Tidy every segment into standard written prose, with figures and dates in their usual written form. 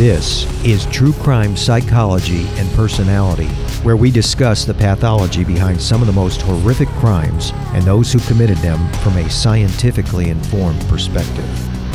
This is True Crime Psychology and Personality, where we discuss the pathology behind some of the most horrific crimes and those who committed them from a scientifically informed perspective.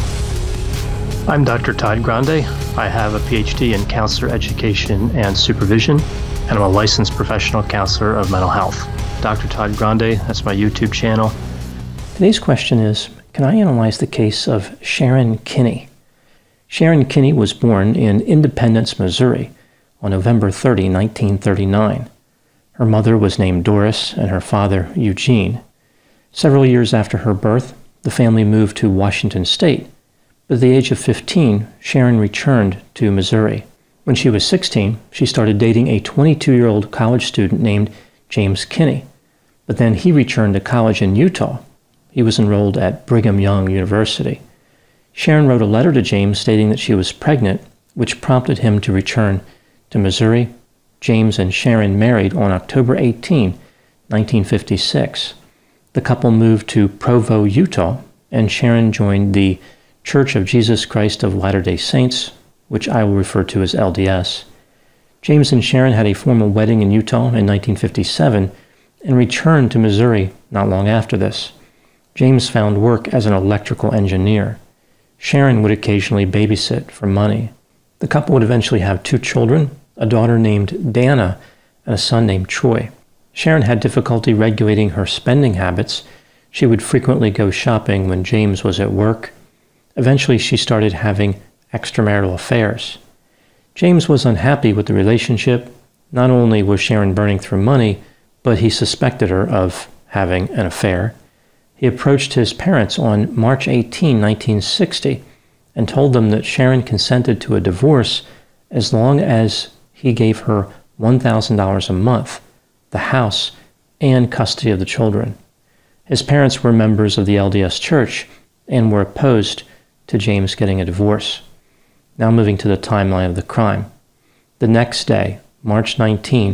I'm Dr. Todd Grande. I have a PhD in counselor education and supervision, and I'm a licensed professional counselor of mental health. Dr. Todd Grande, that's my YouTube channel. Today's question is, can I analyze the case of Sharon Kinney? Sharon Kinney was born in Independence, Missouri on November 30, 1939. Her mother was named Doris and her father Eugene. Several years after her birth, the family moved to Washington State, but at the age of 15, Sharon returned to Missouri. When she was 16, she started dating a 22-year-old college student named James Kinney, but then he returned to college in Utah. He was enrolled at Brigham Young University. Sharon wrote a letter to James stating that she was pregnant, which prompted him to return to Missouri. James and Sharon married on October 18, 1956. The couple moved to Provo, Utah, and Sharon joined the Church of Jesus Christ of Latter-day Saints, which I will refer to as LDS. James and Sharon had a formal wedding in Utah in 1957 and returned to Missouri not long after this. James found work as an electrical engineer. Sharon would occasionally babysit for money. The couple would eventually have 2 children, a daughter named Dana and a son named Troy. Sharon had difficulty regulating her spending habits. She would frequently go shopping when James was at work. Eventually, she started having extramarital affairs. James was unhappy with the relationship. Not only was Sharon burning through money, but he suspected her of having an affair. He approached his parents on March 18, 1960, and told them that Sharon consented to a divorce as long as he gave her $1,000 a month, the house, and custody of the children. His parents were members of the LDS Church and were opposed to James getting a divorce. Now moving to the timeline of the crime. The next day, March 19,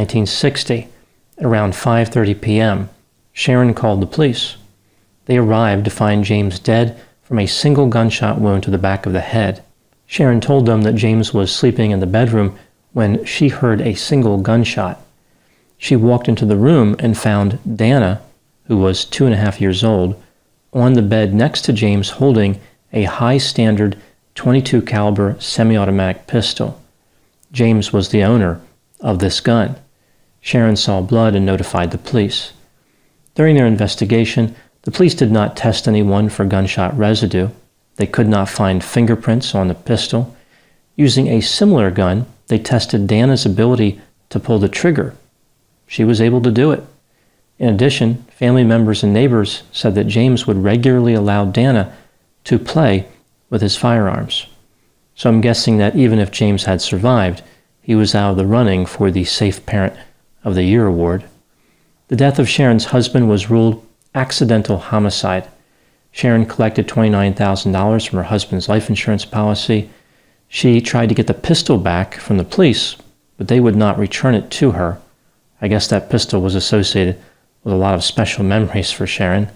1960, around 5:30 p.m., Sharon called the police. They arrived to find James dead from a single gunshot wound to the back of the head. Sharon told them that James was sleeping in the bedroom when she heard a single gunshot. She walked into the room and found Dana, who was 2.5 years old, on the bed next to James holding a high-standard .22 caliber semi-automatic pistol. James was the owner of this gun. Sharon saw blood and notified the police. During their investigation, the police did not test anyone for gunshot residue. They could not find fingerprints on the pistol. Using a similar gun, they tested Dana's ability to pull the trigger. She was able to do it. In addition, family members and neighbors said that James would regularly allow Dana to play with his firearms. So I'm guessing that even if James had survived, he was out of the running for the Safe Parent of the Year award. The death of Sharon's husband was ruled accidental homicide. Sharon collected $29,000 from her husband's life insurance policy. She tried to get the pistol back from the police, but they would not return it to her. I guess that pistol was associated with a lot of special memories for Sharon.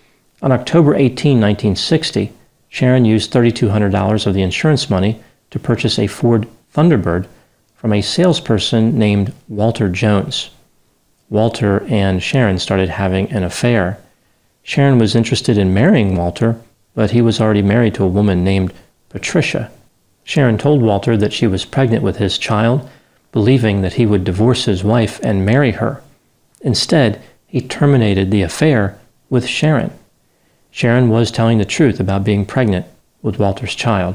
On October 18, 1960, Sharon used $3,200 of the insurance money to purchase a Ford Thunderbird from a salesperson named Walter Jones. Walter and Sharon started having an affair. Sharon was interested in marrying Walter, but he was already married to a woman named Patricia. Sharon told Walter that she was pregnant with his child, believing that he would divorce his wife and marry her. Instead, he terminated the affair with Sharon. Sharon was telling the truth about being pregnant with Walter's child.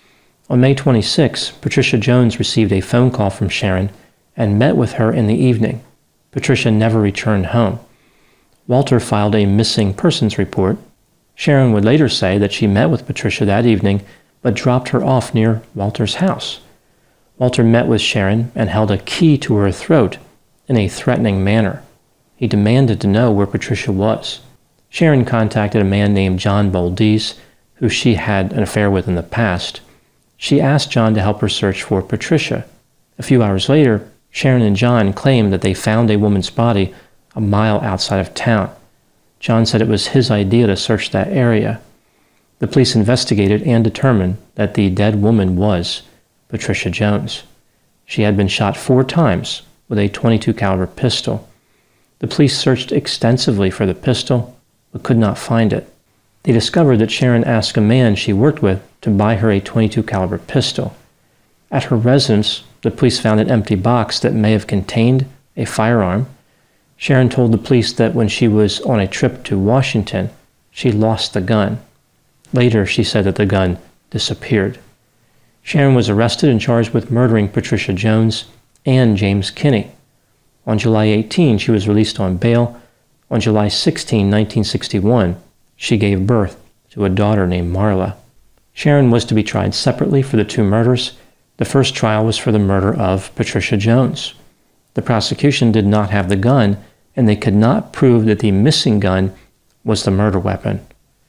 On May 26, Patricia Jones received a phone call from Sharon and met with her in the evening. Patricia never returned home. Walter filed a missing persons report. Sharon would later say that she met with Patricia that evening, but dropped her off near Walter's house. Walter met with Sharon and held a key to her throat in a threatening manner. He demanded to know where Patricia was. Sharon contacted a man named John Boldiz, who she had an affair with in the past. She asked John to help her search for Patricia. A few hours later, Sharon and John claimed that they found a woman's body a mile outside of town. John said it was his idea to search that area. The police investigated and determined that the dead woman was Patricia Jones. She had been shot 4 times with a .22 caliber pistol. The police searched extensively for the pistol, but could not find it. They discovered that Sharon asked a man she worked with to buy her a .22 caliber pistol. At her residence, the police found an empty box that may have contained a firearm. Sharon told the police that when she was on a trip to Washington, she lost the gun. Later, she said that the gun disappeared. Sharon was arrested and charged with murdering Patricia Jones and James Kinney. On July 18, she was released on bail. On July 16, 1961, she gave birth to a daughter named Marla. Sharon was to be tried separately for the 2 murders. The first trial was for the murder of Patricia Jones. The prosecution did not have the gun, and they could not prove that the missing gun was the murder weapon.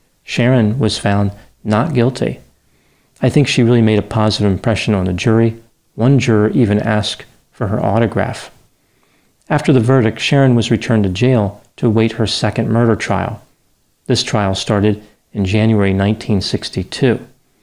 Sharon was found not guilty. I think she really made a positive impression on the jury. One juror even asked for her autograph. After the verdict, Sharon was returned to jail to await her second murder trial. This trial started in January 1962.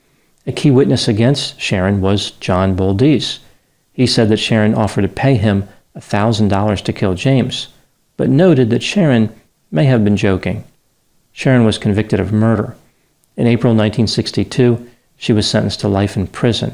A key witness against Sharon was John Boldiz. He said that Sharon offered to pay him $1,000 to kill James, but noted that Sharon may have been joking. Sharon was convicted of murder. In April 1962, she was sentenced to life in prison.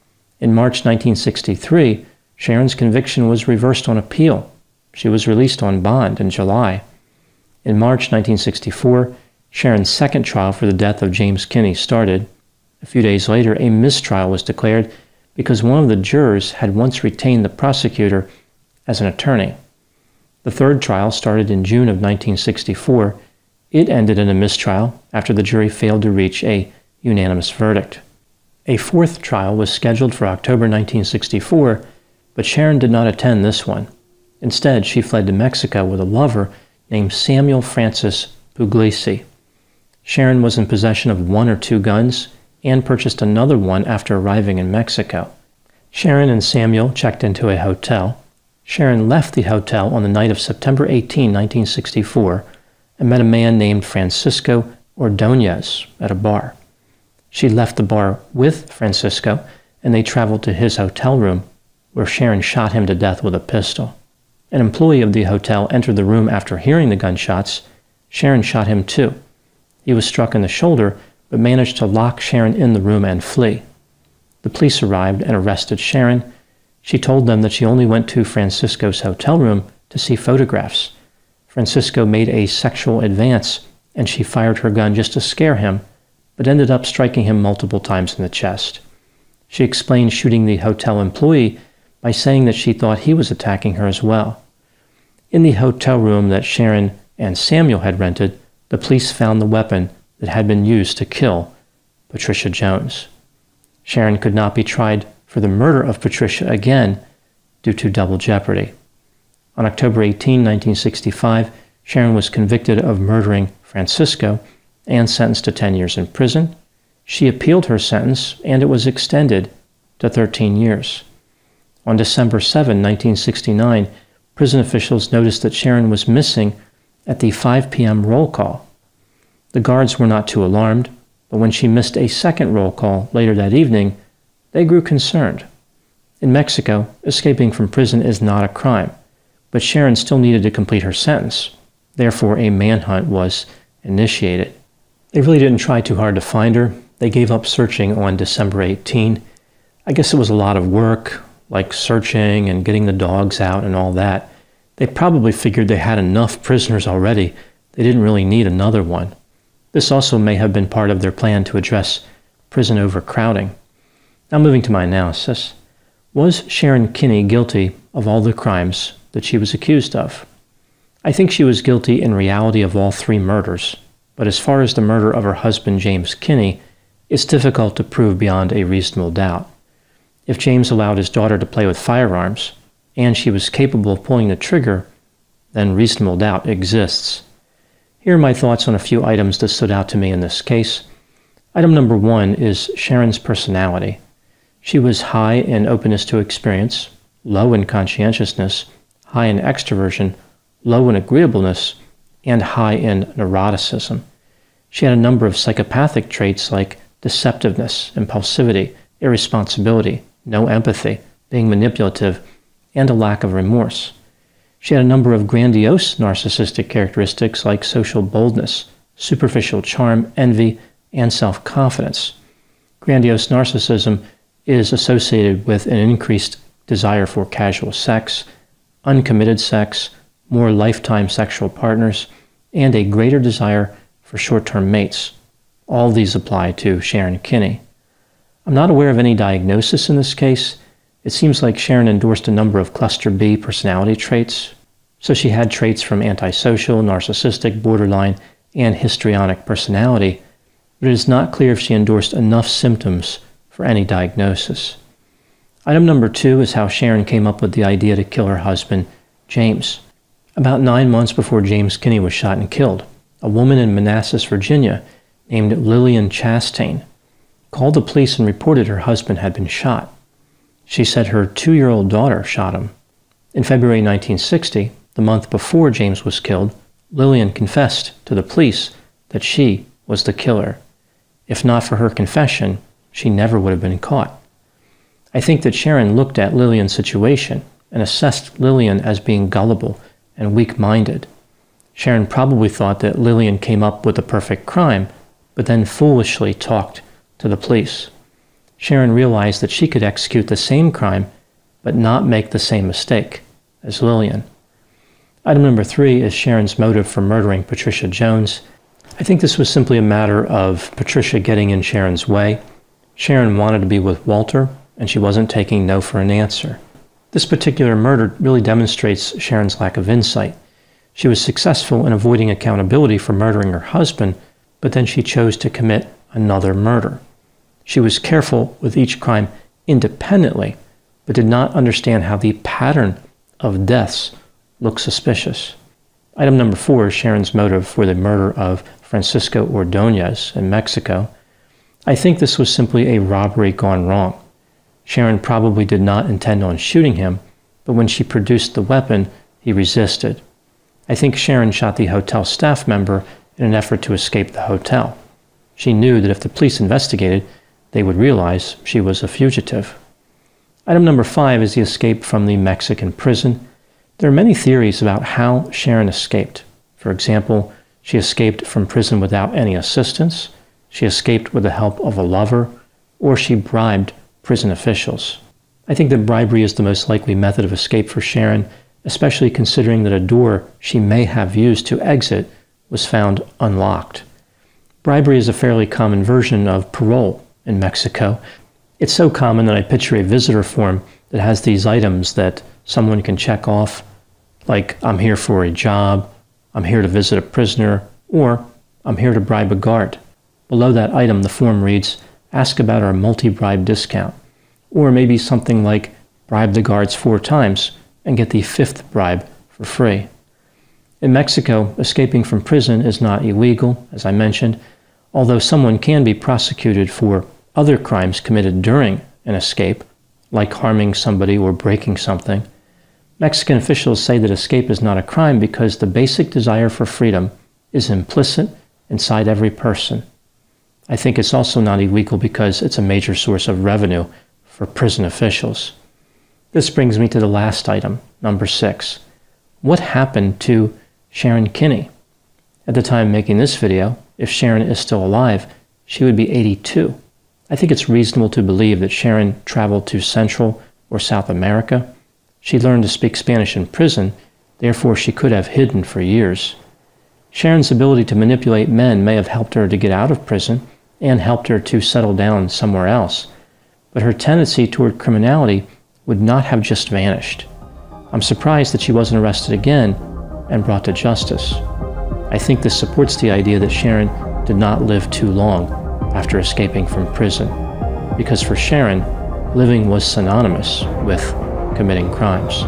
In March 1963, Sharon's conviction was reversed on appeal. She was released on bond in July. In March 1964, Sharon's second trial for the death of James Kinney started. A few days later, a mistrial was declared because one of the jurors had once retained the prosecutor as an attorney. The third trial started in June of 1964. It ended in a mistrial after the jury failed to reach a unanimous verdict. A fourth trial was scheduled for October 1964, but Sharon did not attend this one. Instead, she fled to Mexico with a lover named Samuel Francis Puglisi. Sharon was in possession of 1 or 2 guns and purchased another one after arriving in Mexico. Sharon and Samuel checked into a hotel. Sharon left the hotel on the night of September 18, 1964, and met a man named Francisco Ordonez at a bar. She left the bar with Francisco, and they traveled to his hotel room, where Sharon shot him to death with a pistol. An employee of the hotel entered the room after hearing the gunshots. Sharon shot him too. He was struck in the shoulder, but managed to lock Sharon in the room and flee. The police arrived and arrested Sharon. She told them that she only went to Francisco's hotel room to see photographs. Francisco made a sexual advance, and she fired her gun just to scare him, but ended up striking him multiple times in the chest. She explained shooting the hotel employee by saying that she thought he was attacking her as well. In the hotel room that Sharon and Samuel had rented, the police found the weapon that had been used to kill Patricia Jones. Sharon could not be tried for the murder of Patricia again due to double jeopardy. On October 18, 1965, Sharon was convicted of murdering Francisco and sentenced to 10 years in prison. She appealed her sentence, and it was extended to 13 years. On December 7, 1969, prison officials noticed that Sharon was missing at the 5 p.m. roll call. The guards were not too alarmed, but when she missed a second roll call later that evening, they grew concerned. In Mexico, escaping from prison is not a crime, but Sharon still needed to complete her sentence. Therefore, a manhunt was initiated. They really didn't try too hard to find her. They gave up searching on December 18. I guess it was a lot of work, like searching and getting the dogs out and all that. They probably figured they had enough prisoners already. They didn't really need another one. This also may have been part of their plan to address prison overcrowding. Now moving to my analysis. Was Sharon Kinney guilty of all the crimes that she was accused of? I think she was guilty in reality of all 3 murders, but as far as the murder of her husband James Kinney, it's difficult to prove beyond a reasonable doubt. If James allowed his daughter to play with firearms, and she was capable of pulling the trigger, then reasonable doubt exists. Here are my thoughts on a few items that stood out to me in this case. Item number 1 is Sharon's personality. She was high in openness to experience, low in conscientiousness, high in extroversion, low in agreeableness, and high in neuroticism. She had a number of psychopathic traits like deceptiveness, impulsivity, irresponsibility, no empathy, being manipulative, and a lack of remorse. She had a number of grandiose narcissistic characteristics like social boldness, superficial charm, envy, and self-confidence. Grandiose narcissism is associated with an increased desire for casual sex, uncommitted sex, more lifetime sexual partners, and a greater desire for short-term mates. All these apply to Sharon Kinney. I'm not aware of any diagnosis in this case. It seems like Sharon endorsed a number of cluster B personality traits. So she had traits from antisocial, narcissistic, borderline, and histrionic personality, but it is not clear if she endorsed enough symptoms for any diagnosis. Item number 2 is how Sharon came up with the idea to kill her husband, James. About 9 months before James Kinney was shot and killed, a woman in Manassas, Virginia, named Lillian Chastain, called the police and reported her husband had been shot. She said her 2-year-old daughter shot him. In February 1960, the month before James was killed, Lillian confessed to the police that she was the killer. If not for her confession, she never would have been caught. I think that Sharon looked at Lillian's situation and assessed Lillian as being gullible and weak-minded. Sharon probably thought that Lillian came up with the perfect crime, but then foolishly talked to the police. Sharon realized that she could execute the same crime, but not make the same mistake as Lillian. Item number 3 is Sharon's motive for murdering Patricia Jones. I think this was simply a matter of Patricia getting in Sharon's way. Sharon wanted to be with Walter, and she wasn't taking no for an answer. This particular murder really demonstrates Sharon's lack of insight. She was successful in avoiding accountability for murdering her husband, but then she chose to commit another murder. She was careful with each crime independently, but did not understand how the pattern of deaths looked suspicious. Item number 4 is Sharon's motive for the murder of Francisco Ordóñez in Mexico. I think this was simply a robbery gone wrong. Sharon probably did not intend on shooting him, but when she produced the weapon, he resisted. I think Sharon shot the hotel staff member in an effort to escape the hotel. She knew that if the police investigated, they would realize she was a fugitive. Item number 5 is the escape from the Mexican prison. There are many theories about how Sharon escaped. For example, she escaped from prison without any assistance, she escaped with the help of a lover, or she bribed prison officials. I think that bribery is the most likely method of escape for Sharon, especially considering that a door she may have used to exit was found unlocked. Bribery is a fairly common version of parole in Mexico. It's so common that I picture a visitor form that has these items that someone can check off, like I'm here for a job, I'm here to visit a prisoner, or I'm here to bribe a guard. Below that item, the form reads, ask about our multi-bribe discount, or maybe something like bribe the guards 4 times and get the 5th bribe for free. In Mexico, escaping from prison is not illegal, as I mentioned, although someone can be prosecuted for other crimes committed during an escape, like harming somebody or breaking something. Mexican officials say that escape is not a crime because the basic desire for freedom is implicit inside every person. I think it's also not illegal because it's a major source of revenue for prison officials. This brings me to the last item, number 6. What happened to Sharon Kinney? At the time of making this video, if Sharon is still alive, she would be 82. I think it's reasonable to believe that Sharon traveled to Central or South America. She learned to speak Spanish in prison, therefore she could have hidden for years. Sharon's ability to manipulate men may have helped her to get out of prison and helped her to settle down somewhere else, but her tendency toward criminality would not have just vanished. I'm surprised that she wasn't arrested again and brought to justice. I think this supports the idea that Sharon did not live too long after escaping from prison, because for Sharon, living was synonymous with committing crimes.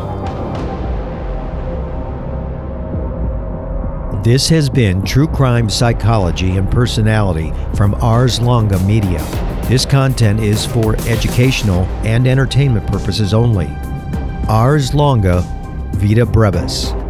This has been True Crime Psychology and Personality from Ars Longa Media. This content is for educational and entertainment purposes only. Ars Longa, Vita Brevis.